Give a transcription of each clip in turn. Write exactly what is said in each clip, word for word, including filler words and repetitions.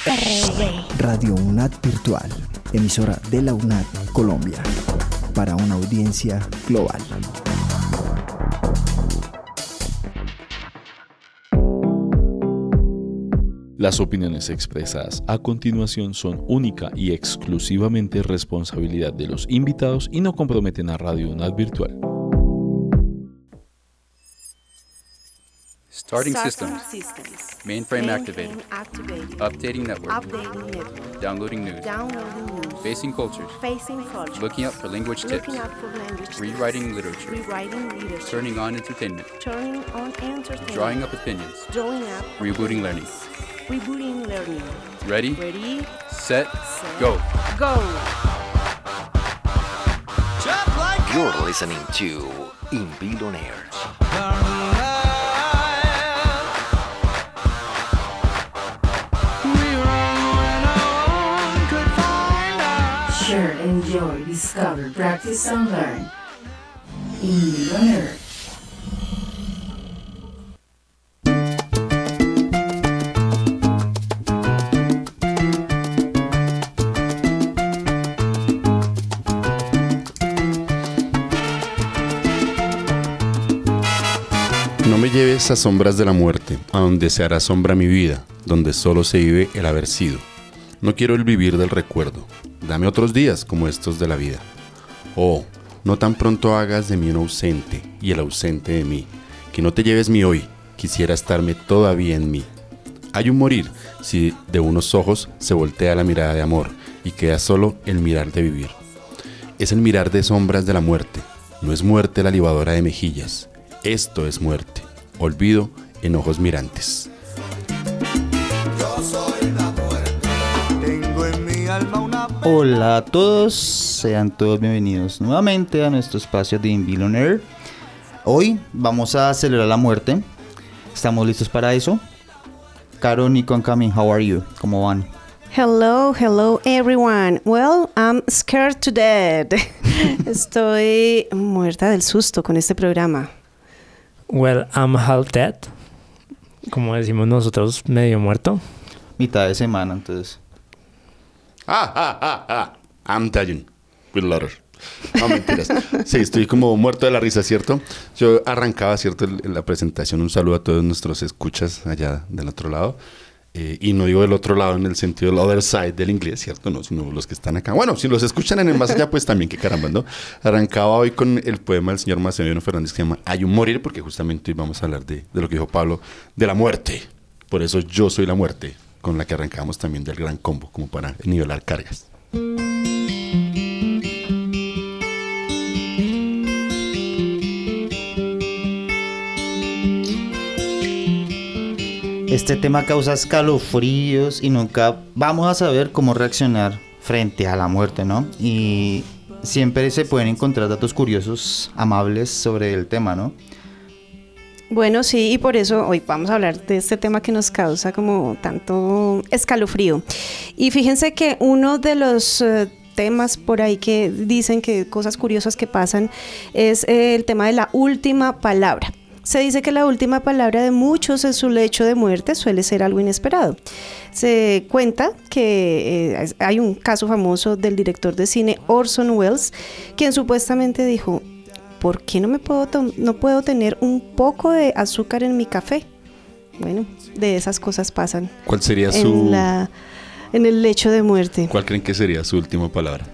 R V. Radio UNAD Virtual, emisora de la UNAD Colombia, para una audiencia global. Las opiniones expresadas a continuación son única y exclusivamente responsabilidad de los invitados y no comprometen a Radio UNAD Virtual. Starting systems. Mainframe activated. activated. Updating network. Updating network. Downloading news. Downloading news. Facing cultures. Facing culture. Looking up for language tips. Looking up for language tips. Rewriting literature. Rewriting literature. Turning on entertainment. Turning on entertainment. Drawing up opinions. Drawing up. Rebooting learning. Rebooting learning. Ready? Ready. Set. Set. Go. Go. You're listening to Inville on Air. Share, enjoy, discover, practice and learn. Inville on Air. No me lleves a sombras de la muerte, a donde se hará sombra mi vida, donde solo se vive el haber sido. No quiero el vivir del recuerdo, dame otros días como estos de la vida. Oh, no tan pronto hagas de mí un ausente, y el ausente de mí. Que no te lleves mi hoy, quisiera estarme todavía en mí. Hay un morir, si de unos ojos se voltea la mirada de amor, y queda solo el mirar de vivir. Es el mirar de sombras de la muerte, no es muerte la libadora de mejillas. Esto es muerte, olvido en ojos mirantes. Hola a todos, sean todos bienvenidos nuevamente a nuestro espacio de Inville on Air. Hoy vamos a celebrar la muerte. ¿Estamos listos para eso? Caro, Nico and Cami, how are you? ¿Cómo van? Hello, hello everyone. Well, I'm scared to death. Estoy muerta del susto con este programa. Well, I'm half dead. Como decimos nosotros, medio muerto. Mitad de semana, entonces. Ah, ah, ah, ah. I'm dying with laughter. No, mentiras. Sí, estoy como muerto de la risa, ¿cierto? Yo arrancaba, ¿cierto? En la presentación, un saludo a todos nuestros escuchas allá del otro lado. Eh, y no digo del otro lado en el sentido del other side del inglés, ¿cierto? No, sino los que están acá. Bueno, si los escuchan en el más allá, pues también, qué caramba, ¿no? Arrancaba hoy con el poema del señor Macedonio Fernández que se llama Hay un morir, porque justamente hoy vamos a hablar de, de lo que dijo Pablo, de la muerte. Por eso yo soy la muerte, con la que arrancamos también del gran combo, como para nivelar cargas. Este tema causa escalofríos y nunca vamos a saber cómo reaccionar frente a la muerte, ¿no? Y siempre se pueden encontrar datos curiosos, amables sobre el tema, ¿no? Bueno, sí, y por eso hoy vamos a hablar de este tema que nos causa como tanto escalofrío. Y fíjense que uno de los uh, temas por ahí que dicen que cosas curiosas que pasan es eh, el tema de la última palabra. Se dice que la última palabra de muchos en su lecho de muerte suele ser algo inesperado. Se cuenta que eh, hay un caso famoso del director de cine Orson Welles, quien supuestamente dijo: ¿por qué no me puedo to- no puedo tener un poco de azúcar en mi café? Bueno, de esas cosas pasan. ¿Cuál sería su en, la, en el lecho de muerte? ¿Cuál creen que sería su última palabra?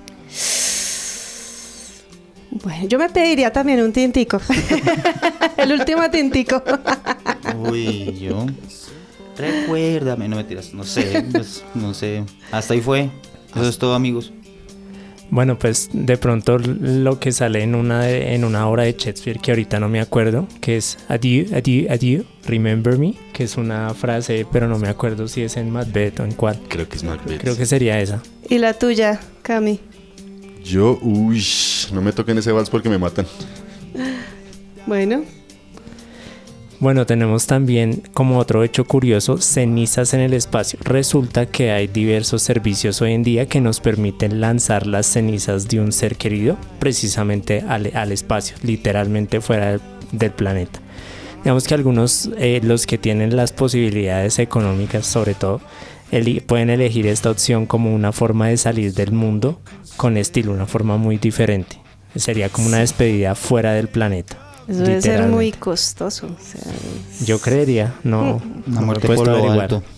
Bueno, yo me pediría también un tintico. El último tintico. Uy, yo... Recuérdame, no me tiras, no sé, pues, no sé. Hasta ahí fue. Eso es todo, amigos. Bueno, pues de pronto lo que sale en una, de, en una obra de Shakespeare que ahorita no me acuerdo, que es Adieu, adieu, adieu, remember me, que es una frase, pero no me acuerdo si es en Macbeth o en cuál. Creo que es Macbeth. Creo que sería esa. ¿Y la tuya, Cami? Yo, uy, no me toquen ese vals porque me matan. Bueno. Bueno, tenemos también como otro hecho curioso, cenizas en el espacio. Resulta que hay diversos servicios hoy en día que nos permiten lanzar las cenizas de un ser querido precisamente al, al espacio, literalmente fuera del, del planeta. Digamos que algunos, eh, los que tienen las posibilidades económicas sobre todo, eli- pueden elegir esta opción como una forma de salir del mundo con estilo, una forma muy diferente. Sería como una despedida fuera del planeta. Eso debe ser literalmente. muy costoso. O sea, es- Yo creería, no. Una no muerte he puesto por a lo averiguar. alto.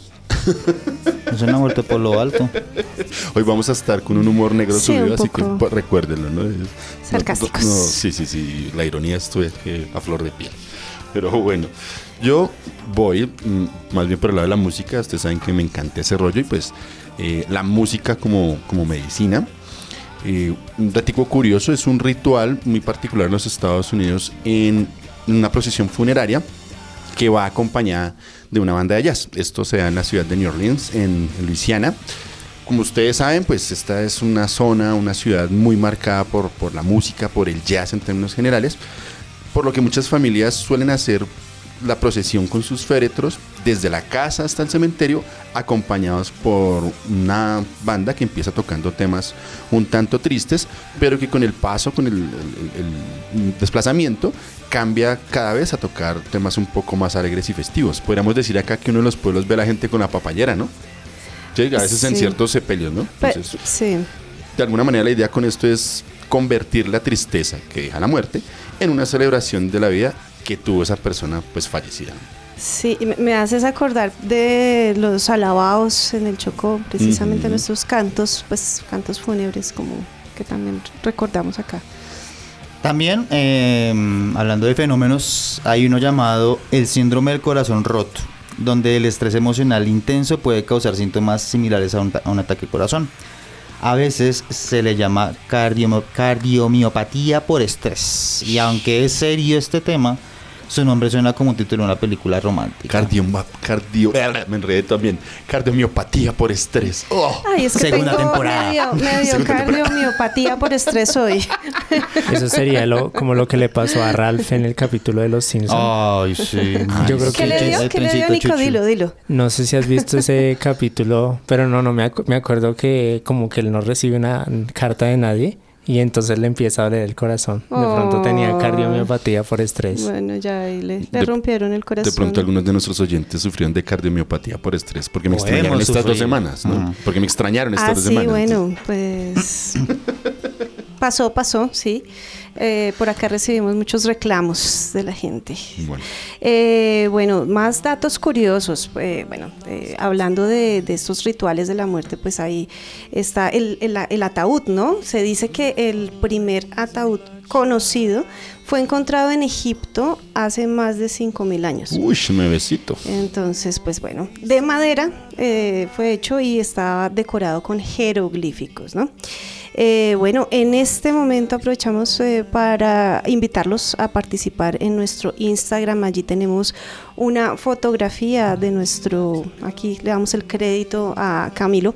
Es una muerte por lo alto. Hoy vamos a estar con un humor negro Sí, subido, un así que poco pues, recuérdenlo, ¿no? Es- sarcásticos. no, no, sí, sí, sí, la ironía estuvo que a flor de piel. Pero bueno, yo voy mm, más bien por el lado de la música. Ustedes saben que me encanta ese rollo y pues eh, la música como, como medicina. Eh, un datico curioso, es un ritual muy particular en los Estados Unidos en una procesión funeraria que va acompañada de una banda de jazz. Esto se da en la ciudad de New Orleans, en, en Luisiana. Como ustedes saben, pues esta es una zona, una ciudad muy marcada por, por la música, por el jazz en términos generales, por lo que muchas familias suelen hacer la procesión con sus féretros desde la casa hasta el cementerio, acompañados por una banda que empieza tocando temas un tanto tristes, pero que con el paso, con el, el- el- el desplazamiento, cambia cada vez a tocar temas un poco más alegres y festivos. Podríamos decir acá que uno de los pueblos ve a la gente con la papayera, ¿no? Sí, a veces en Sí. ciertos sepelios, ¿no? Pe- Entonces, sí. de alguna manera la idea con esto es convertir la tristeza que deja la muerte en una celebración de la vida que tuvo esa persona pues fallecida. Sí, y me- me haces acordar de los alabados en el Chocó, precisamente Ujú. nuestros cantos, pues cantos fúnebres como que también recordamos acá. También, eh, hablando de fenómenos, hay uno llamado el síndrome del corazón roto, donde el estrés emocional intenso puede causar síntomas similares a un, ta- a un ataque al corazón. A veces se le llama cardiomo- cardiomiopatía por estrés. Y aunque es serio este tema, su nombre suena como un título de una película romántica. Cardio, cardio, me enredé también. Cardiomiopatía por estrés. Oh. Ay, es que Segunda tengo temporada. medio, medio Segunda temporada. cardiomiopatía por estrés hoy. Eso sería lo, como lo que le pasó a Ralph en el capítulo de Los Simpsons. Ay, sí. Yo creo ¿Qué que- le dio? el ¿Qué le dio, trencito Nico? chuchu. Dilo, dilo. No sé si has visto ese capítulo, pero no, no me, acu- me acuerdo que como que él no recibe una carta de nadie y entonces le empieza a doler el corazón. De pronto tenía Oh. cardiomiopatía por estrés. Bueno, ya ahí le, le De- rompieron el corazón. De pronto algunos de nuestros oyentes sufrieron de cardiomiopatía por estrés porque me O extrañaron hemos estas dos sufrido. semanas, ¿no? Ujú. Porque me extrañaron estas Ah, dos sí, semanas. bueno, pues pasó, pasó, sí. Eh, por acá recibimos muchos reclamos de la gente. Bueno, Eh, bueno, más datos curiosos. Eh, bueno, eh, hablando de, de estos rituales de la muerte, pues ahí está el, el- el ataúd, ¿no? Se dice que el primer ataúd conocido fue encontrado en Egipto hace más de cinco mil años. uy, nuevecito. Entonces, pues bueno, de madera eh, fue hecho y estaba decorado con jeroglíficos, ¿no? Eh, bueno, en este momento aprovechamos eh, para invitarlos a participar en nuestro Instagram. Allí tenemos una fotografía de nuestro, aquí le damos el crédito a Camilo,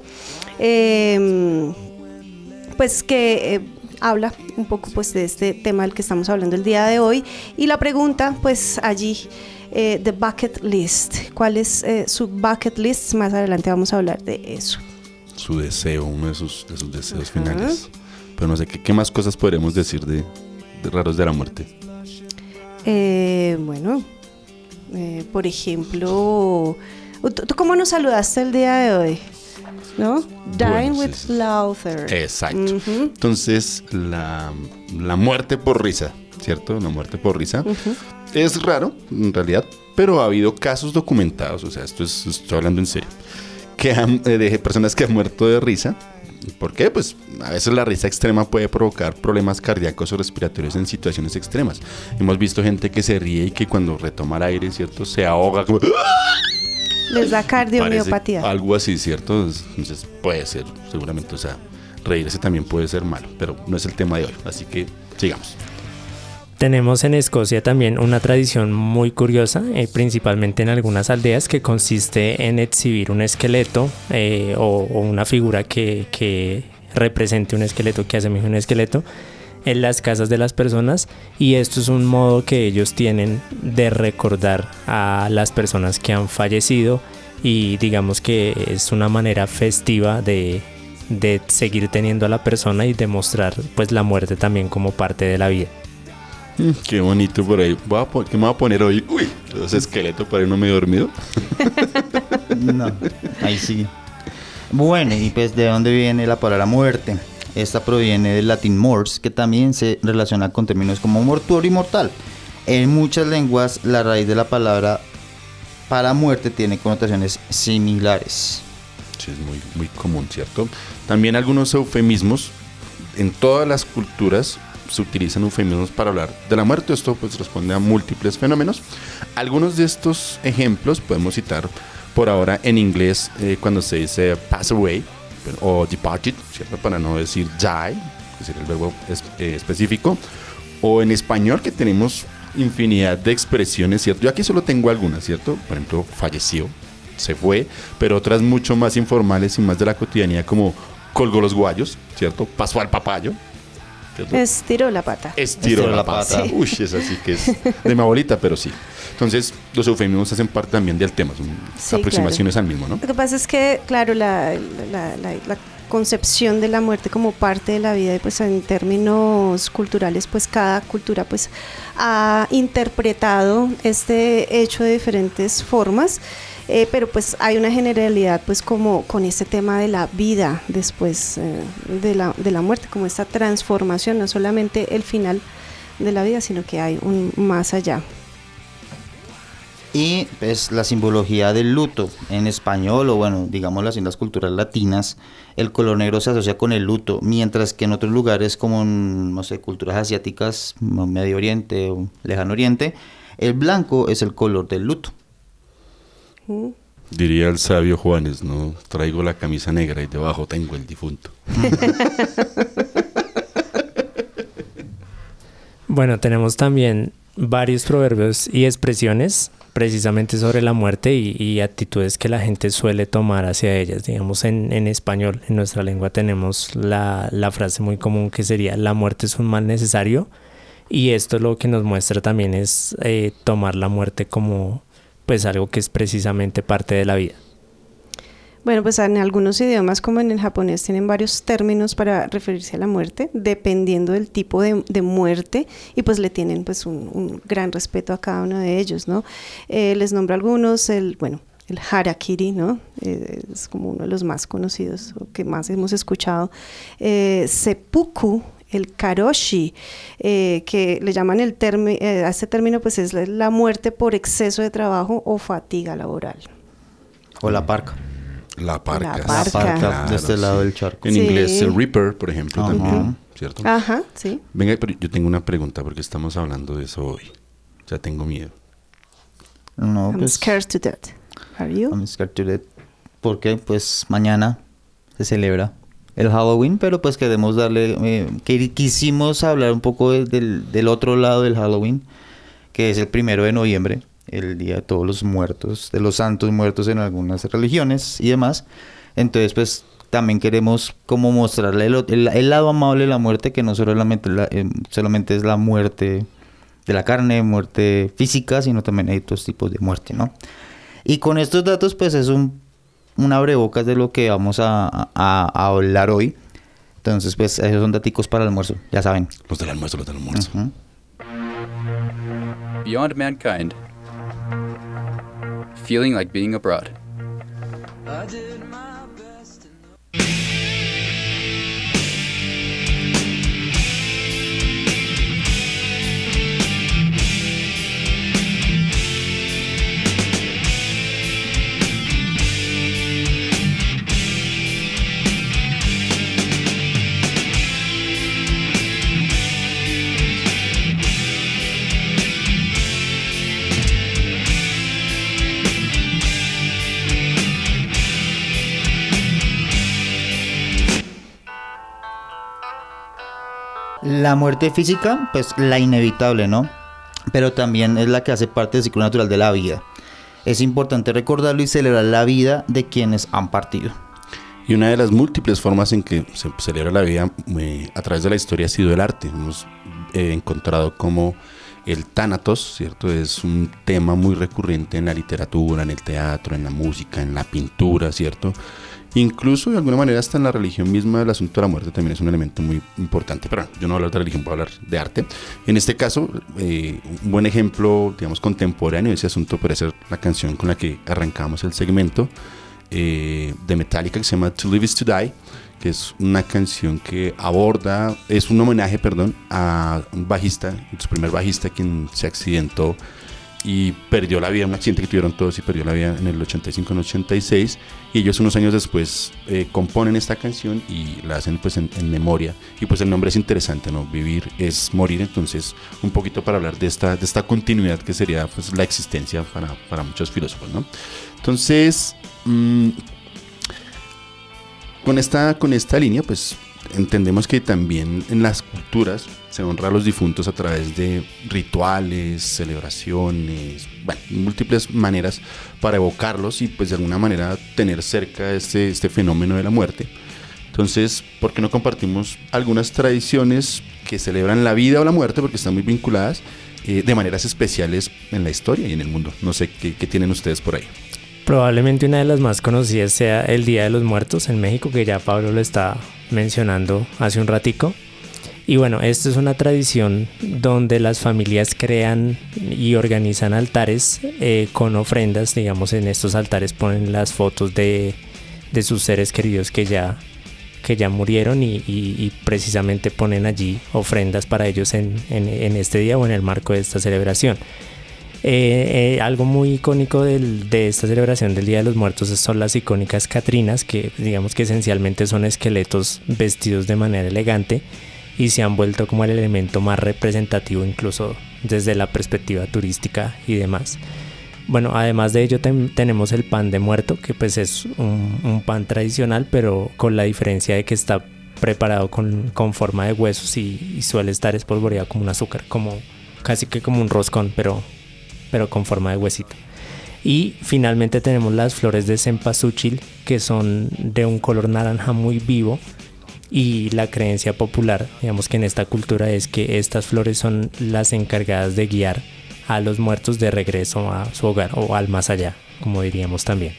eh, pues que... eh, habla un poco pues de este tema del que estamos hablando el día de hoy y la pregunta pues allí eh, the bucket list, ¿cuál es eh, su bucket list? Más adelante vamos a hablar de eso. Su deseo, uno de sus, de sus deseos Ajá. finales. Pero no sé, ¿qué, qué más cosas podremos decir de, de raros de la muerte? Eh, bueno, eh, por ejemplo, ¿tú, tú cómo nos saludaste el día de hoy? ¿No? Dying Bueno, with sí, sí. laughter. Exacto. Ujú. Entonces, la, la muerte por risa, ¿cierto? La muerte por risa. Ujú. Es raro, en realidad, pero ha habido casos documentados, o sea, esto es, estoy hablando en serio, que han, eh, de personas que han muerto de risa. ¿Por qué? Pues a veces la risa extrema puede provocar problemas cardíacos o respiratorios en situaciones extremas. Hemos visto gente que se ríe y que cuando retoma el aire, ¿cierto? Se ahoga como... Les da cardiomiopatía. Parece algo así, ¿cierto? Entonces puede ser, seguramente, o sea, reírse también puede ser malo, pero no es el tema de hoy, así que sigamos. Tenemos en Escocia también una tradición muy curiosa, eh, principalmente en algunas aldeas, que consiste en exhibir un esqueleto eh, o, o una figura que, que represente un esqueleto, que asemeje un esqueleto, en las casas de las personas, y esto es un modo que ellos tienen de recordar a las personas que han fallecido, y digamos que es una manera festiva de, de seguir teniendo a la persona y demostrar pues la muerte también como parte de la vida. Mm, qué bonito por ahí. Voy a pon- ¿Qué me voy a poner hoy? Uy, los esqueletos para irme medio dormido. No, ahí sí. Bueno, y pues ¿de dónde viene la palabra muerte? Esta proviene del latín mors, que también se relaciona con términos como mortuorio y mortal. En muchas lenguas, la raíz de la palabra para muerte tiene connotaciones similares. Sí, es muy, muy común, ¿cierto? También algunos eufemismos, en todas las culturas se utilizan eufemismos para hablar de la muerte. Esto pues responde a múltiples fenómenos. Algunos de estos ejemplos podemos citar por ahora en inglés eh, cuando se dice pass away o departed, ¿cierto? Para no decir die, que sería el verbo es, eh, específico. O en español, que tenemos infinidad de expresiones, ¿cierto? Yo aquí solo tengo algunas, ¿cierto? Por ejemplo, falleció, se fue, pero otras mucho más informales y más de la cotidianidad, como colgó los guayos, ¿cierto? Pasó al papayo, ¿cierto? Estiró la pata. Estiró, Estiró la, la pata. pata. Sí. Uy, esa sí que es de mi abuelita, pero sí. Entonces, los eufemismos hacen parte también del tema, son sí, aproximaciones claro. al mismo, ¿no? Lo que pasa es que, claro, la, la, la, la concepción de la muerte como parte de la vida, y pues en términos culturales, pues cada cultura pues ha interpretado este hecho de diferentes formas. Eh, pero pues hay una generalidad pues como con este tema de la vida después eh, de, la, de la muerte, como esta transformación, no solamente el final de la vida, sino que hay un más allá. Y pues la simbología del luto en español, o bueno, digámoslo así, en las culturas latinas, el color negro se asocia con el luto, mientras que en otros lugares como en, no sé, culturas asiáticas, Medio Oriente o Lejano Oriente, el blanco es el color del luto. Diría el sabio Juanes, no traigo la camisa negra y debajo tengo el difunto. Bueno, tenemos también varios proverbios y expresiones precisamente sobre la muerte y, y actitudes que la gente suele tomar hacia ellas. Digamos, en, en español, en nuestra lengua tenemos la, la frase muy común que sería: la muerte es un mal necesario, y esto lo que nos muestra también es eh, tomar la muerte como pues algo que es precisamente parte de la vida. Bueno, pues en algunos idiomas, como en el japonés, tienen varios términos para referirse a la muerte, dependiendo del tipo de, de muerte, y pues le tienen pues un, un gran respeto a cada uno de ellos, ¿no? Eh, les nombro algunos, el, bueno, el harakiri, ¿no? Eh, es como uno de los más conocidos, o que más hemos escuchado. Eh, seppuku, el karoshi, eh, que le llaman el termi- eh, a este término, pues es la, la muerte por exceso de trabajo o fatiga laboral. O la parca. La parca. La parca. La parca, claro, de este sí. lado del charco. En sí. inglés, el reaper, por ejemplo, Ajá. también, ¿cierto? Ajá, sí. Venga, pero yo tengo una pregunta, porque estamos hablando de eso hoy. Ya tengo miedo. No, I'm pues, scared to death. Are you? I'm scared to death. Porque pues mañana se celebra el Halloween, pero pues queremos darle, eh, que quisimos hablar un poco de, del, del otro lado del Halloween, que es el primero de noviembre, el día de todos los muertos, de los santos muertos en algunas religiones y demás. Entonces pues también queremos como mostrarle el, el, el lado amable de la muerte, que no solamente, la, eh, solamente es la muerte de la carne, muerte física, sino también hay otros tipos de muerte, ¿no? Y con estos datos pues es un, un abrebocas de lo que vamos a, a, a hablar hoy. Entonces pues esos son daticos para el almuerzo, ya saben. Los del almuerzo, los del almuerzo. Uh-huh. Beyond mankind. Feeling like being abroad. La muerte física, pues la inevitable, ¿no? Pero también es la que hace parte del ciclo natural de la vida. Es importante recordarlo y celebrar la vida de quienes han partido. Y una de las múltiples formas en que se celebra la vida eh, a través de la historia ha sido el arte. Hemos eh, encontrado como el tánatos, ¿cierto? Es un tema muy recurrente en la literatura, en el teatro, en la música, en la pintura, ¿cierto? Incluso de alguna manera hasta en la religión misma el asunto de la muerte también es un elemento muy importante. Pero yo no voy a hablar de religión, voy a hablar de arte. En este caso, eh, un buen ejemplo, digamos, contemporáneo de ese asunto puede ser la canción con la que arrancamos el segmento, eh, de Metallica que se llama To Live Is To Die, que es una canción que aborda, es un homenaje, perdón, a un bajista, su primer bajista, quien se accidentó y perdió la vida, un accidente que tuvieron todos y perdió la vida en el ochenta y cinco, en el ochenta y seis, y ellos unos años después eh, componen esta canción y la hacen pues en, en memoria, y pues el nombre es interesante, ¿no? Vivir es morir, entonces un poquito para hablar de esta, de esta continuidad que sería pues la existencia para, para muchos filósofos, ¿no? Entonces, mmm, con esta, con esta línea pues entendemos que también en las culturas se honra a los difuntos a través de rituales, celebraciones, bueno, múltiples maneras para evocarlos y pues de alguna manera tener cerca este, este fenómeno de la muerte. Entonces, ¿por qué no compartimos algunas tradiciones que celebran la vida o la muerte, porque están muy vinculadas eh, de maneras especiales en la historia y en el mundo? No sé, ¿qué, qué tienen ustedes por ahí? Probablemente una de las más conocidas sea el Día de los Muertos en México, que ya Pablo lo está mencionando hace un ratico. Y bueno, esto es una tradición donde las familias crean y organizan altares eh, con ofrendas. Digamos, en estos altares ponen las fotos de, de sus seres queridos que ya, que ya murieron y, y, y precisamente ponen allí ofrendas para ellos en, en, en este día o en el marco de esta celebración. Eh, eh, algo muy icónico del, de esta celebración del Día de los Muertos son las icónicas catrinas, que digamos que esencialmente son esqueletos vestidos de manera elegante y se han vuelto como el elemento más representativo incluso desde la perspectiva turística y demás. Bueno, además de ello ten, tenemos el pan de muerto, que pues es un, un pan tradicional, pero con la diferencia de que está preparado con, con forma de huesos y, y suele estar espolvoreado como un azúcar, como casi que como un roscón, pero pero con forma de huesito. Y finalmente tenemos las flores de cempasúchil, que son de un color naranja muy vivo, y la creencia popular, digamos que en esta cultura, es que estas flores son las encargadas de guiar a los muertos de regreso a su hogar o al más allá, como diríamos también.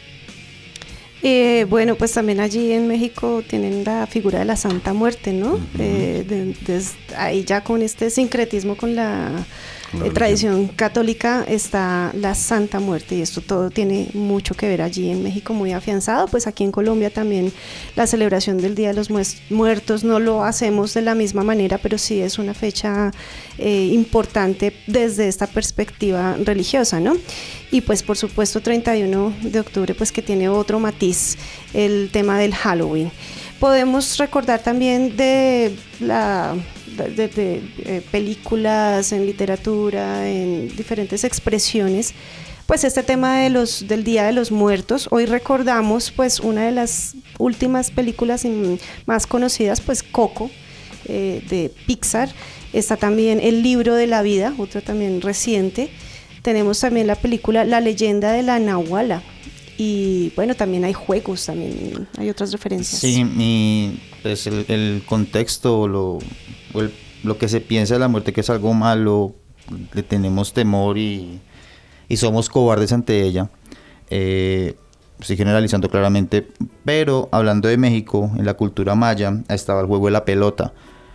Eh, bueno, pues también allí en México tienen la figura de la Santa Muerte, ¿no? Uh-huh. Eh, de, de, ahí ya con este sincretismo con la eh, tradición católica está la Santa Muerte, y esto todo tiene mucho que ver allí en México, muy afianzado. Pues aquí en Colombia también la celebración del Día de los Muertos no lo hacemos de la misma manera, pero sí es una fecha eh, importante desde esta perspectiva religiosa, ¿no? Y pues por supuesto treinta y uno de octubre, pues que tiene otro matiz, el tema del Halloween. Podemos recordar también de la de, de, de eh, películas, en literatura, en diferentes expresiones, pues este tema de los del Día de los Muertos. Hoy recordamos pues una de las últimas películas más conocidas, pues Coco, eh, de Pixar. Está también El Libro de la Vida, otro también reciente. Tenemos también la película La Leyenda de la Nahuala. Y bueno, también hay juegos, también hay otras referencias. Sí, y pues el, el contexto, lo, el, lo que se piensa de la muerte, que es algo malo, le tenemos temor y, y somos cobardes ante ella. Eh, estoy generalizando claramente, pero hablando de México, en la cultura maya estaba el juego de la pelota.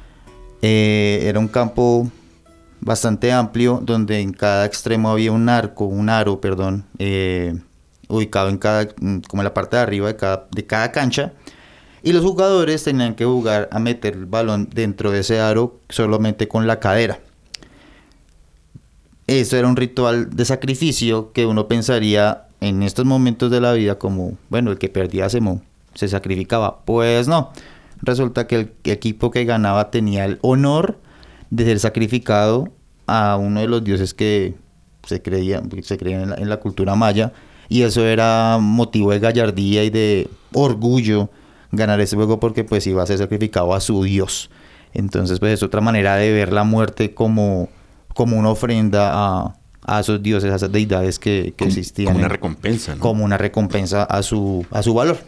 Eh, era un campo bastante amplio donde en cada extremo había un arco, un aro, perdón, eh, ubicado en cada, como en la parte de arriba de cada, de cada cancha, y los jugadores tenían que jugar a meter el balón dentro de ese aro solamente con la cadera. Esto era un ritual de sacrificio que uno pensaría en estos momentos de la vida como, bueno, el que perdía se, mo- se sacrificaba. Pues no, resulta que el equipo que ganaba tenía el honor de ser sacrificado a uno de los dioses que se creía, se creía en la, en la cultura maya, y eso era motivo de gallardía y de orgullo ganar ese juego, porque pues iba a ser sacrificado a su dios. Entonces pues es otra manera de ver la muerte como, como una ofrenda a, a esos dioses, a esas deidades que, que como, existían. Como una en, recompensa, ¿no? Como una recompensa a su, a su valor.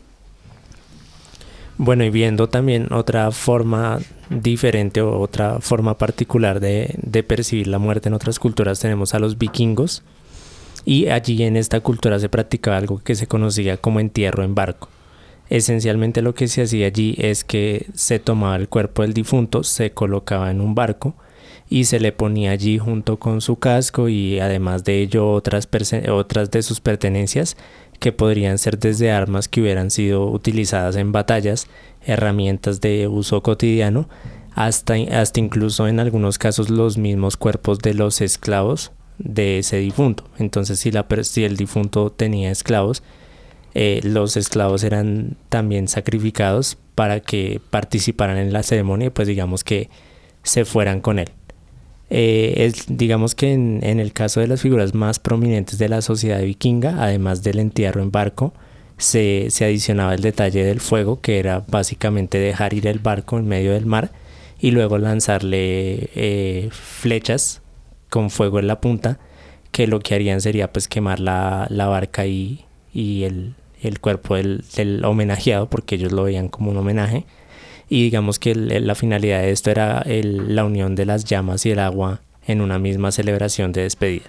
Bueno, y viendo también otra forma diferente o otra forma particular de, de percibir la muerte en otras culturas, tenemos a los vikingos, y allí en esta cultura se practicaba algo que se conocía como entierro en barco. Esencialmente lo que se hacía allí es que se tomaba el cuerpo del difunto, se colocaba en un barco y se le ponía allí junto con su casco y además de ello otras, perse- otras de sus pertenencias que podrían ser desde armas que hubieran sido utilizadas en batallas, herramientas de uso cotidiano, hasta, hasta incluso en algunos casos los mismos cuerpos de los esclavos de ese difunto. Entonces si, la, si el difunto tenía esclavos, eh, los esclavos eran también sacrificados para que participaran en la ceremonia y pues digamos que se fueran con él. Eh, es, digamos que en, en el caso de las figuras más prominentes de la sociedad vikinga, además del entierro en barco, se, se adicionaba el detalle del fuego, que era básicamente dejar ir el barco en medio del mar y luego lanzarle eh, flechas con fuego en la punta, que lo que harían sería pues quemar la, la barca y, y el, el cuerpo del, del homenajeado, porque ellos lo veían como un homenaje. Y digamos que el, la finalidad de esto era el, la unión de las llamas y el agua en una misma celebración de despedida.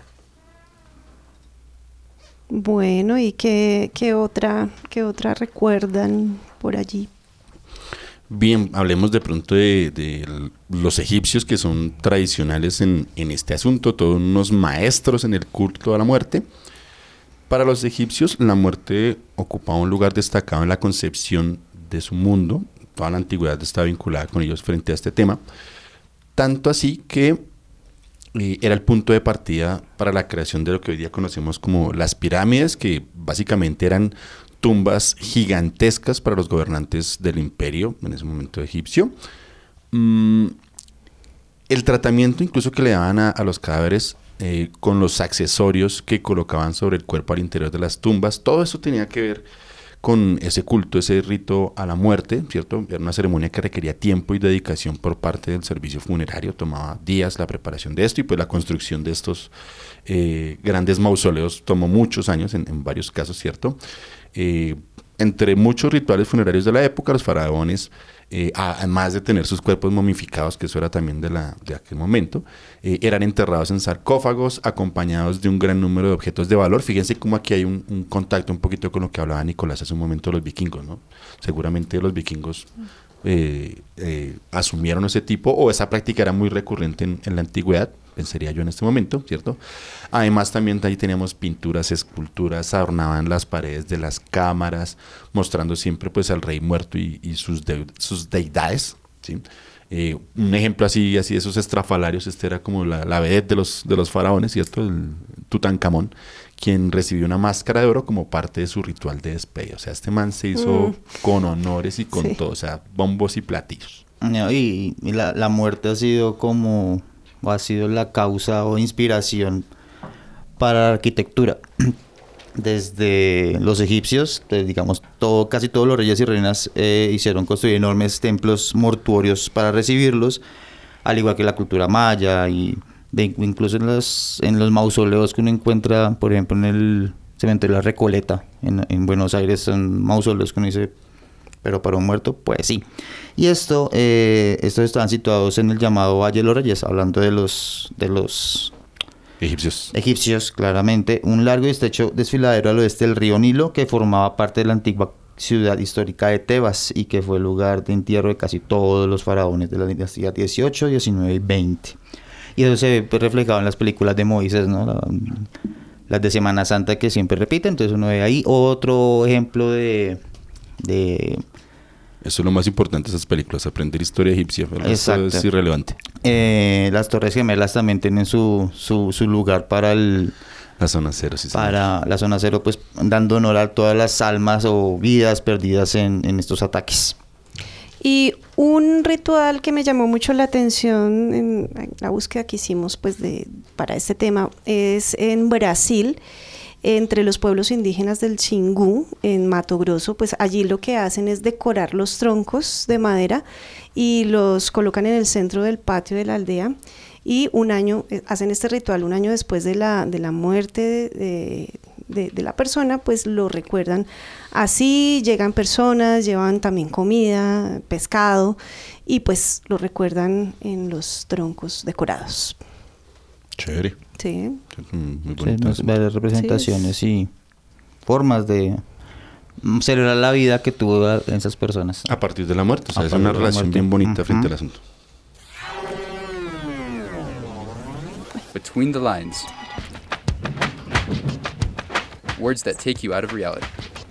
Bueno, ¿y qué, qué otra, qué otra recuerdan por allí? Bien, hablemos de pronto de, de los egipcios, que son tradicionales en, en este asunto, todos unos maestros en el culto a la muerte. Para los egipcios, la muerte ocupaba un lugar destacado en la concepción de su mundo. Toda la antigüedad está vinculada con ellos frente a este tema, tanto así que eh, era el punto de partida para la creación de lo que hoy día conocemos como las pirámides, que básicamente eran tumbas gigantescas para los gobernantes del imperio, en ese momento egipcio. Mm, el tratamiento incluso que le daban a, a los cadáveres eh, con los accesorios que colocaban sobre el cuerpo al interior de las tumbas, todo eso tenía que ver con ese culto, ese rito a la muerte, ¿cierto? Era una ceremonia que requería tiempo y dedicación por parte del servicio funerario, tomaba días la preparación de esto, y pues la construcción de estos eh, grandes mausoleos tomó muchos años, en, en varios casos, ¿cierto? Eh, entre muchos rituales funerarios de la época, los faraones, eh, además de tener sus cuerpos momificados, que eso era también de, la, de aquel momento, eh, eran enterrados en sarcófagos, acompañados de un gran número de objetos de valor. Fíjense cómo aquí hay un, un contacto un poquito con lo que hablaba Nicolás hace un momento de los vikingos, ¿no? Seguramente los vikingos eh, eh, asumieron ese tipo, o esa práctica era muy recurrente en, en la antigüedad, pensaría yo en este momento, ¿cierto? Además también ahí teníamos pinturas, esculturas, adornaban las paredes de las cámaras, mostrando siempre pues al rey muerto y, y sus, de, sus deidades, ¿sí? Eh, un ejemplo así, así de esos estrafalarios, este era como la, la vedette de los, de los faraones, ¿cierto? El Tutankamón, quien recibió una máscara de oro como parte de su ritual de despedida. O sea, este man se hizo mm. con honores y con sí. todo, o sea, bombos y platillos. No, y y la, la muerte ha sido como, o ha sido la causa o inspiración para la arquitectura. Desde los egipcios, pues, digamos, todo, casi todos los reyes y reinas eh, hicieron construir enormes templos mortuorios para recibirlos, al igual que la cultura maya, y de, incluso en los, en los mausoleos que uno encuentra, por ejemplo, en el cementerio de la Recoleta, en, en Buenos Aires, son mausoleos que uno dice, pero para un muerto, pues sí. Y esto, eh, estos estaban situados en el llamado Valle de los Reyes, hablando de los... de los Egipcios. Egipcios, claramente. Un largo y estrecho desfiladero al oeste del río Nilo que formaba parte de la antigua ciudad histórica de Tebas y que fue el lugar de entierro de casi todos los faraones de la dinastía dieciocho, diecinueve y veinte. Y eso se ve pues, reflejado en las películas de Moisés, ¿no? La, las de Semana Santa que siempre repiten. Entonces uno ve ahí otro ejemplo de... de Eso es lo más importante de esas películas, aprender historia egipcia, pero eso es irrelevante. Eh, las Torres Gemelas también tienen su, su, su lugar para el... La zona cero, sí. Para señor. La zona cero, pues dando honor a todas las almas o vidas perdidas en, en estos ataques. Y un ritual que me llamó mucho la atención en la búsqueda que hicimos pues de, para este tema es en Brasil, entre los pueblos indígenas del Xingu, en Mato Grosso. Pues allí lo que hacen es decorar los troncos de madera y los colocan en el centro del patio de la aldea, y un año, eh, hacen este ritual un año después de la, de la muerte de, de, de, de la persona, pues lo recuerdan. Así llegan personas, llevan también comida, pescado, y pues lo recuerdan en los troncos decorados. Chévere. Sí. Muy bonito. Sí, varias representaciones sí, y formas de celebrar la vida que tuvo esas personas. A partir de la muerte, o sea, es una relación bien bonita uh-huh. frente al asunto. Between the lines. words that take you out of reality.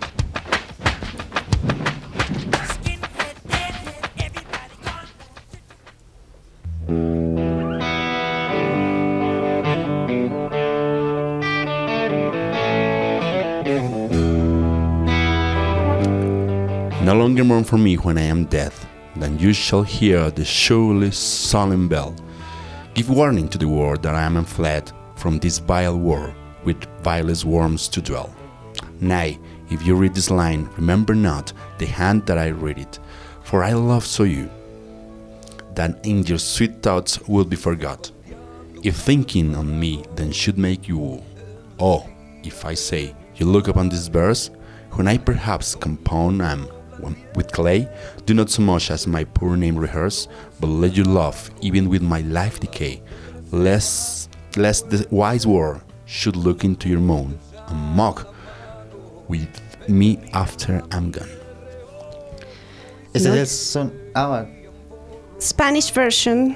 No longer mourn for me when I am dead, then you shall hear the surely solemn bell. Give warning to the world that I am fled from this vile war, with vilest worms to dwell. Nay, if you read this line, remember not the hand that I read it, for I love so you, that in your sweet thoughts will be forgot. If thinking on me then should make you woo, oh, if I say, you look upon this verse, when I perhaps compound am, with clay, do not so much as my poor name rehearse, but let you love, even with my life decay, lest, lest the wise world should look into your moan, and mock with me after I'm gone. Ese No. es el son... Ah, va. Spanish version.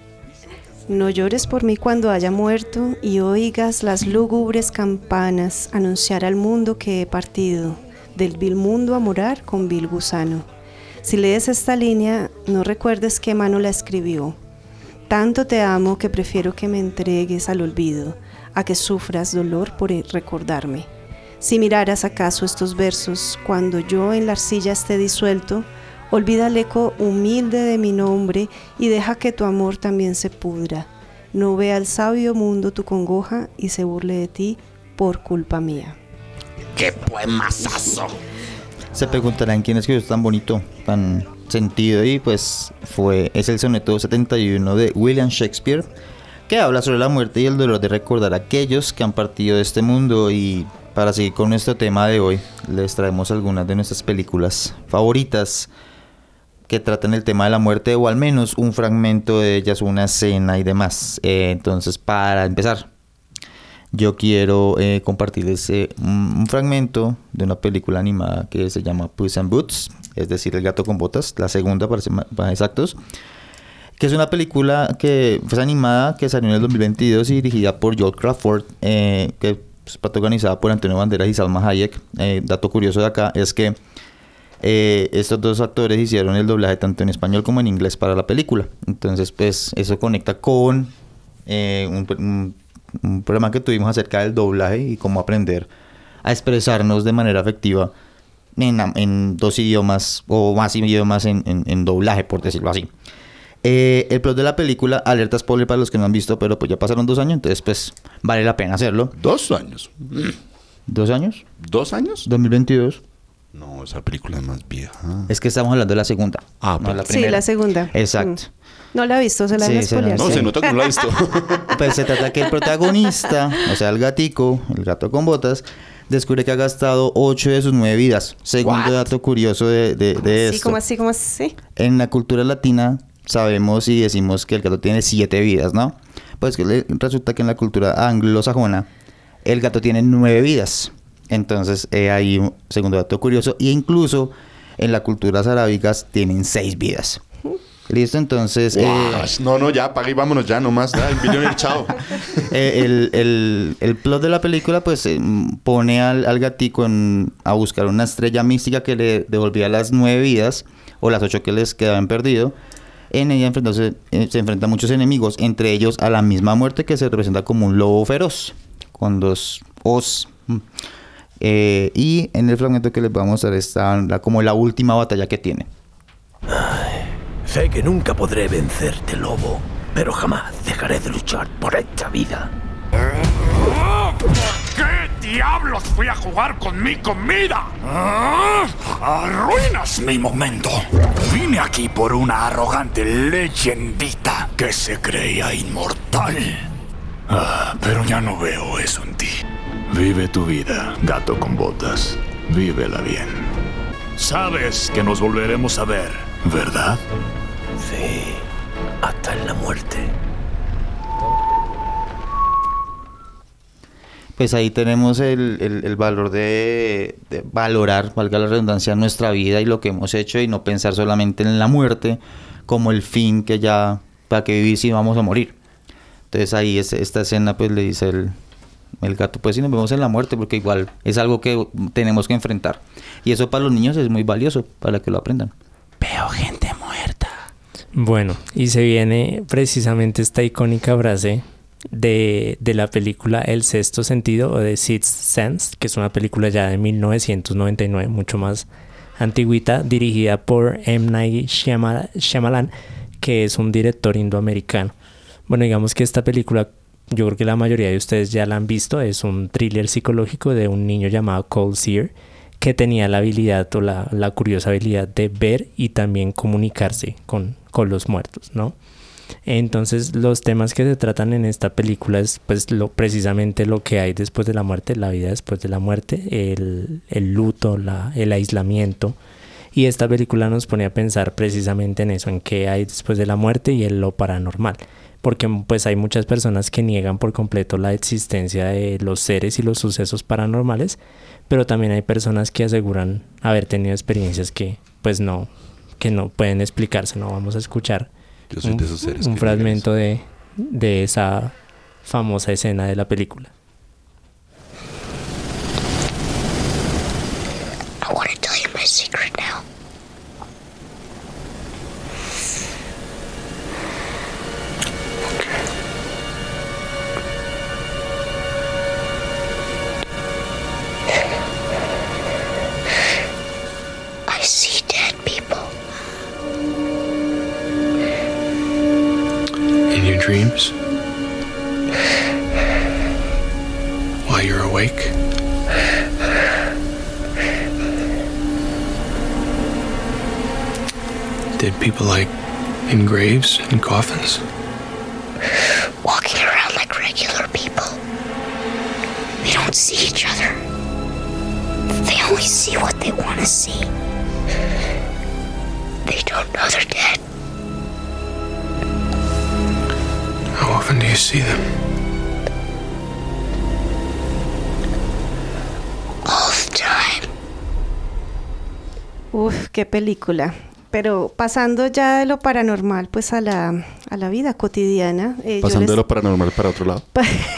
No llores por mí cuando haya muerto y oigas las lúgubres campanas anunciar al mundo que he partido del vil mundo a morar con vil gusano. Si lees esta línea, no recuerdes qué mano la escribió. Tanto te amo que prefiero que me entregues al olvido, a que sufras dolor por recordarme. Si miraras acaso estos versos, cuando yo en la arcilla esté disuelto, olvida el eco humilde de mi nombre y deja que tu amor también se pudra. No vea el sabio mundo tu congoja y se burle de ti por culpa mía. ¡Qué poemazazo! Se preguntarán quién escribió esto tan bonito, tan sentido, y pues fue, es el soneto setenta y uno de William Shakespeare, que habla sobre la muerte y el dolor de recordar a aquellos que han partido de este mundo. Y para seguir con nuestro tema de hoy, les traemos algunas de nuestras películas favoritas que tratan el tema de la muerte, o al menos un fragmento de ellas, una escena y demás. Eh, entonces, para empezar, yo quiero eh, compartirles eh, un, un fragmento de una película animada que se llama Puss in Boots, es decir, El gato con botas, la segunda para ser más exactos, que es una película que fue animada, que salió en el dos mil veintidós y dirigida por Joel Crawford, eh, que es protagonizada por Antonio Banderas y Salma Hayek. Eh, dato curioso de acá es que eh, estos dos actores hicieron el doblaje tanto en español como en inglés para la película. Entonces, pues, eso conecta con eh, un, un, un programa que tuvimos acerca del doblaje y cómo aprender a expresarnos de manera efectiva en, en dos idiomas o más idiomas en, en, en doblaje, por decirlo así. Eh, el plot de la película, alerta spoiler para los que no han visto, pero pues ya pasaron dos años, entonces pues vale la pena hacerlo. ¿Dos años? ¿Dos años? ¿Dos años? dos mil veintidós. No, esa película es más vieja. Es que estamos hablando de la segunda. Ah, no pues. la primera. Sí, la segunda. Exacto. Mm. No la he visto, se la Sí, han se la- spoileado. No, se nota que no la he visto. Pues se trata que el protagonista, o sea, el gatico, el gato con botas, descubre que ha gastado ocho de sus nueve vidas. Segundo What? dato curioso de, de, de Sí, esto. como así, como así. En la cultura latina sabemos y decimos que el gato tiene siete vidas, ¿no? Pues que le- resulta que en la cultura anglosajona el gato tiene nueve vidas. Entonces eh, hay un segundo dato curioso. Y incluso en las culturas arábicas tienen seis vidas. Listo, entonces... eh, Guau, no, no, ya, apaga y vámonos ya, nomás. Ya, el billionaire, chao. Eh, el, el, el plot de la película pues eh, pone al, al gatico en- a buscar una estrella mística que le devolvía las nueve vidas o las ocho que les quedaban perdido. En ella enfrentándose, eh, se enfrenta a muchos enemigos, entre ellos a la misma muerte, que se representa como un lobo feroz con dos os. Mm. Eh, y en el fragmento que les voy a mostrar está la- como la última batalla que tiene. Sé que nunca podré vencerte, lobo, pero jamás dejaré de luchar por esta vida. ¿Qué diablos voy a jugar con mi comida? ¿Ah? ¡Arruinas mi momento! Vine aquí por una arrogante leyendita que se creía inmortal. Ah, pero ya no veo eso en ti. Vive tu vida, gato con botas. Vívela bien. Sabes que nos volveremos a ver, ¿verdad? Sí, hasta en la muerte. Pues ahí tenemos el, el, el valor de, de valorar, valga la redundancia, nuestra vida y lo que hemos hecho, y no pensar solamente en la muerte como el fin, que ya, para qué vivir si vamos a morir. Entonces ahí es, esta escena pues le dice el, El gato, pues sí, nos vemos en la muerte, porque igual es algo que tenemos que enfrentar. Y eso para los niños es muy valioso, para que lo aprendan. Veo gente muerta. Bueno, y se viene precisamente esta icónica frase de, de la película El Sexto Sentido o de Sixth Sense, que es una película ya de mil novecientos noventa y nueve, mucho más antigüita, dirigida por M. Night Shyamalan, que es un director indoamericano. Bueno, digamos que esta película, yo creo que la mayoría de ustedes ya la han visto, es un thriller psicológico de un niño llamado Cole Sear, que tenía la habilidad o la, la curiosa habilidad de ver y también comunicarse con, con los muertos, ¿no? Entonces los temas que se tratan en esta película es pues lo, precisamente lo que hay después de la muerte, la vida después de la muerte, el, el luto, la, el aislamiento. Y esta película nos pone a pensar precisamente en eso, en qué hay después de la muerte y en lo paranormal. Porque pues hay muchas personas que niegan por completo la existencia de los seres y los sucesos paranormales, pero también hay personas que aseguran haber tenido experiencias que pues no, que no pueden explicarse. No vamos a escuchar Yo soy un, de esos seres un que fragmento de, de esa famosa escena de la película. I want to tell you my secret now. I see dead people. In your dreams? While you're awake? Dead people like in graves and coffins? Walking around like regular people. They don't see each other. They only see what they want to see. They don't know they're dead. How often do you see them? All the time. Uf, qué película. Pero pasando ya de lo paranormal pues a la, a la vida cotidiana. Eh, Pasando les... de lo paranormal para otro lado.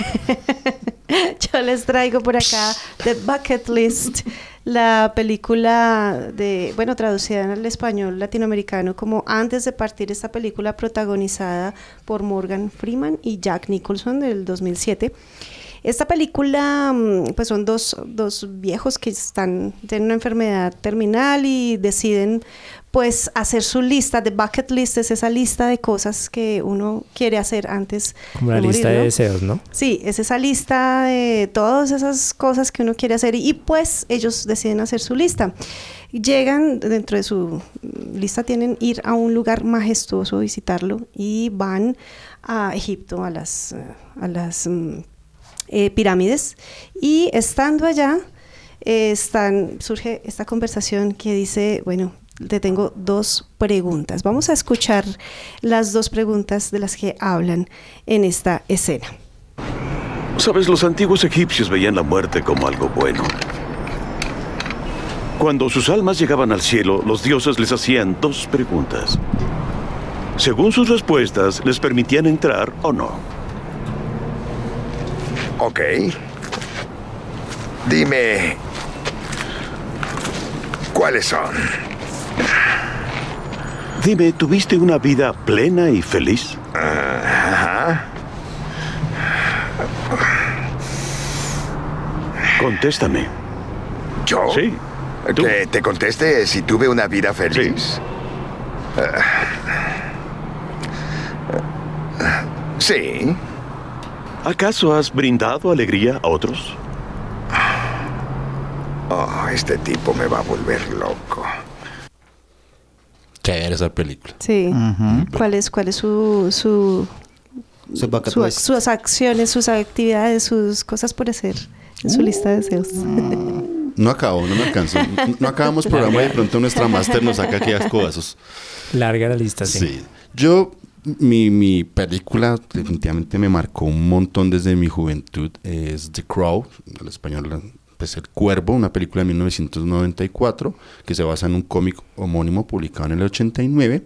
Yo les traigo por acá The Bucket List, la película de, bueno, traducida en el español latinoamericano como Antes de partir, esta película protagonizada por Morgan Freeman y Jack Nicholson del dos mil siete. Esta película, pues son dos, dos viejos que están, tienen una enfermedad terminal y deciden pues hacer su lista. The Bucket List es esa lista de cosas que uno quiere hacer antes como de la morir, lista ¿no? de deseos, ¿no? Sí, es esa lista de todas esas cosas que uno quiere hacer y, y pues ellos deciden hacer su lista. Llegan, dentro de su lista tienen ir a un lugar majestuoso, visitarlo, y van a Egipto, a las, a las um, eh, pirámides, y estando allá eh, están, surge esta conversación que dice, bueno, te tengo dos preguntas. Vamos a escuchar las dos preguntas de las que hablan en esta escena. Sabes, los antiguos egipcios veían la muerte como algo bueno. Cuando sus almas llegaban al cielo, los dioses les hacían dos preguntas. Según sus respuestas, les permitían entrar o no. Ok. Dime, ¿cuáles son? Dime, ¿tuviste una vida plena y feliz? Uh, ajá. Contéstame. ¿Yo? Sí. ¿Tú? ¿Que te conteste si tuve una vida feliz? Sí. Uh, uh, sí. ¿Acaso has brindado alegría a otros? Oh, este tipo me va a volver loco. Chévere esa película. Sí. Uh-huh. ¿Cuál es, cuál es su su, su, su sus acciones, sus actividades, sus cosas por hacer en su uh, lista de deseos? Uh, no acabo, no me alcanzo. No, no acabamos programa y de pronto nuestra máster nos saca aquí a codazos. Larga la lista, sí. Sí. Yo, mi, mi película definitivamente me marcó un montón desde mi juventud. Es The Crow, en el español, pues El Cuervo, una película de mil novecientos noventa y cuatro que se basa en un cómic homónimo publicado en el ochenta y nueve.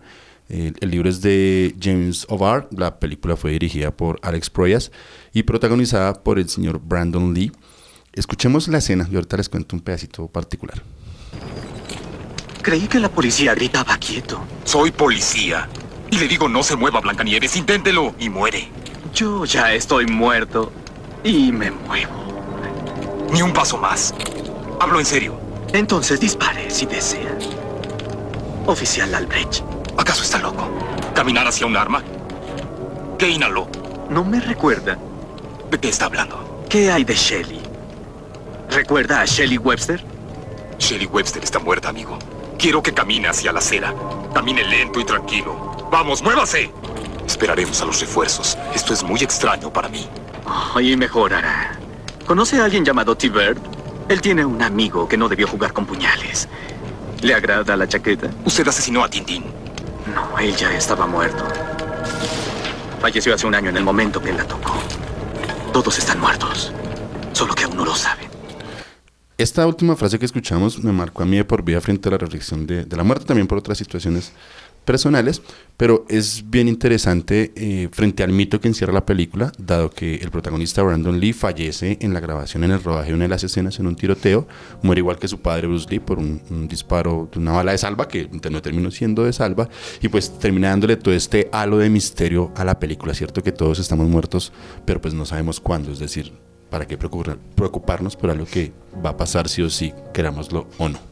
El, el libro es de James O'Barr, la película fue dirigida por Alex Proyas y protagonizada por el señor Brandon Lee. Escuchemos la escena y ahorita les cuento un pedacito particular. Creí que la policía gritaba quieto. Soy policía. Y le digo no se mueva, Blancanieves, inténtelo y muere. Yo ya estoy muerto y me muevo. Ni un paso más. Hablo en serio. Entonces dispare si desea. Oficial Albrecht. ¿Acaso está loco? ¿Caminar hacia un arma? ¿Qué inhaló? No me recuerda. ¿De qué está hablando? ¿Qué hay de Shelley? ¿Recuerda a Shelley Webster? Shelley Webster está muerta, amigo. Quiero que camine hacia la acera. Camine lento y tranquilo. ¡Vamos, muévase! Esperaremos a los refuerzos. Esto es muy extraño para mí. Oh, y mejorará. ¿Conoce a alguien llamado T-Bird? Él tiene un amigo que no debió jugar con puñales. ¿Le agrada la chaqueta? Usted asesinó a Tintín. No, él ya estaba muerto. Falleció hace un año en el momento que la tocó. Todos están muertos. Solo que aún no lo saben. Esta última frase que escuchamos me marcó a mí de por vida frente a la reflexión de, de la muerte, también por otras situaciones personales, pero es bien interesante eh, frente al mito que encierra la película, dado que el protagonista Brandon Lee fallece en la grabación, en el rodaje de una de las escenas en un tiroteo, muere igual que su padre Bruce Lee por un, un disparo de una bala de salva, que no terminó siendo de salva, y pues termina dándole todo este halo de misterio a la película. Cierto que todos estamos muertos, pero pues no sabemos cuándo, es decir, ¿para qué preocupar, preocuparnos por algo que va a pasar sí o sí, querámoslo o no?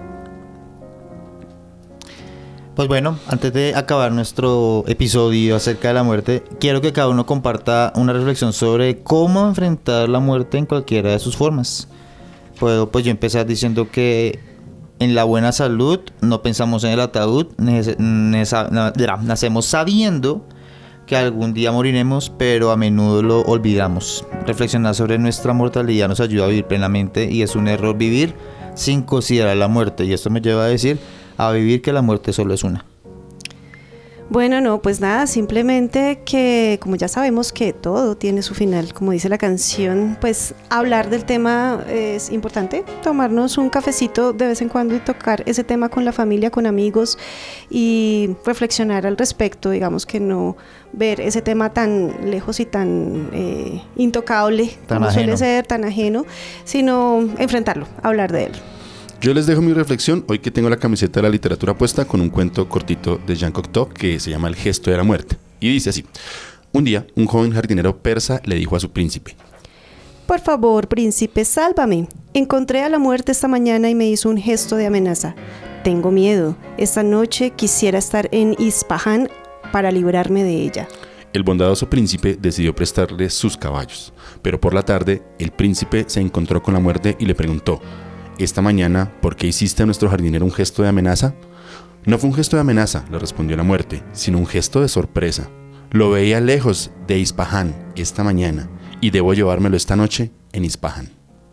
Pues bueno, antes de acabar nuestro episodio acerca de la muerte, quiero que cada uno comparta una reflexión sobre cómo enfrentar la muerte en cualquiera de sus formas. Puedo pues yo empezar diciendo que en la buena salud no pensamos en el ataúd, nece- nece- nacemos sabiendo que algún día moriremos, pero a menudo lo olvidamos. Reflexionar sobre nuestra mortalidad nos ayuda a vivir plenamente y es un error vivir sin considerar la muerte. Y esto me lleva a decir a vivir que la muerte solo es una. Bueno, no, pues nada, simplemente que como ya sabemos que todo tiene su final, como dice la canción, pues hablar del tema es importante, tomarnos un cafecito de vez en cuando y tocar ese tema con la familia, con amigos y reflexionar al respecto, digamos que no ver ese tema tan lejos y tan eh, intocable, Tan como ajeno. suele ser, tan ajeno, sino enfrentarlo, hablar de él. Yo les dejo mi reflexión hoy que tengo la camiseta de la literatura puesta con un cuento cortito de Jean Cocteau que se llama El gesto de la muerte. Y dice así: un día, un joven jardinero persa le dijo a su príncipe: Por favor, príncipe, sálvame. Encontré a la muerte esta mañana y me hizo un gesto de amenaza. Tengo miedo. Esta noche quisiera estar en Ispahan para librarme de ella. El bondadoso príncipe decidió prestarle sus caballos, pero por la tarde el príncipe se encontró con la muerte y le preguntó: esta mañana, ¿por qué hiciste a nuestro jardinero un gesto de amenaza? No fue un gesto de amenaza, le respondió la muerte, sino un gesto de sorpresa. Lo veía lejos de Ispahan esta mañana y debo llevármelo esta noche en Ispahan.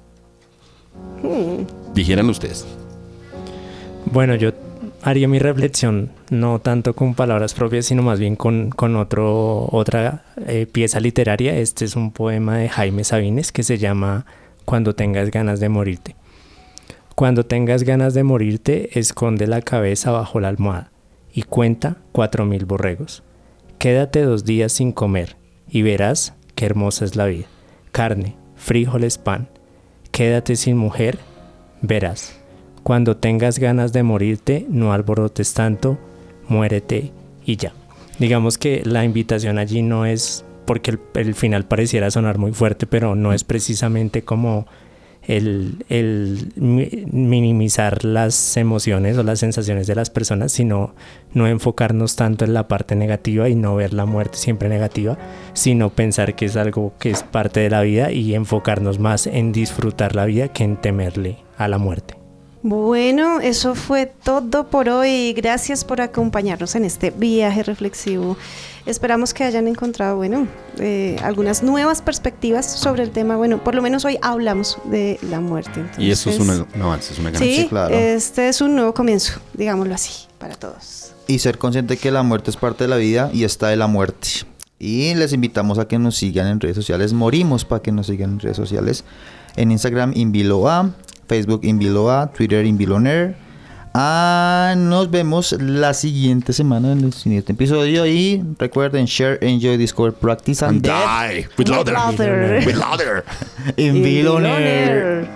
Hmm. Dijéranlo ustedes. Bueno, yo haría mi reflexión no tanto con palabras propias, sino más bien con, con otro, otra eh, pieza literaria. Este es un poema de Jaime Sabines que se llama Cuando tengas ganas de morirte. Cuando tengas ganas de morirte, esconde la cabeza bajo la almohada y cuenta cuatro mil borregos. Quédate dos días sin comer y verás qué hermosa es la vida. Carne, frijoles, pan. Quédate sin mujer, verás. Cuando tengas ganas de morirte, no alborotes tanto, muérete y ya. Digamos que la invitación allí no es, porque el, el final pareciera sonar muy fuerte, pero no es precisamente como el, el minimizar las emociones o las sensaciones de las personas, sino no enfocarnos tanto en la parte negativa y no ver la muerte siempre negativa, sino pensar que es algo que es parte de la vida y enfocarnos más en disfrutar la vida que en temerle a la muerte. Bueno, eso fue todo por hoy. Gracias por acompañarnos en este viaje reflexivo. Esperamos que hayan encontrado, bueno, eh, algunas nuevas perspectivas sobre el tema. Bueno, por lo menos hoy hablamos de la muerte. Entonces, y eso es una, un avance, es una ganancia. Sí, claro. Este es un nuevo comienzo, digámoslo así, para todos. Y ser consciente que la muerte es parte de la vida y está de la muerte. Y les invitamos a que nos sigan en redes sociales. Morimos para que nos sigan en redes sociales. En Instagram, Inviloa. Facebook Inviloa, Twitter Invilonair, Ah, nos vemos la siguiente semana en el siguiente episodio. Y recuerden, share, enjoy, discover, practice, and, And die with laughter. Laughter. With laughter. In Billionaire.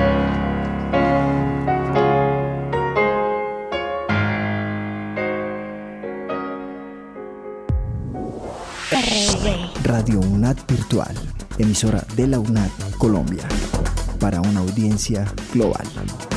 Radio UNAD Virtual, emisora de la UNAD Colombia, para una audiencia global.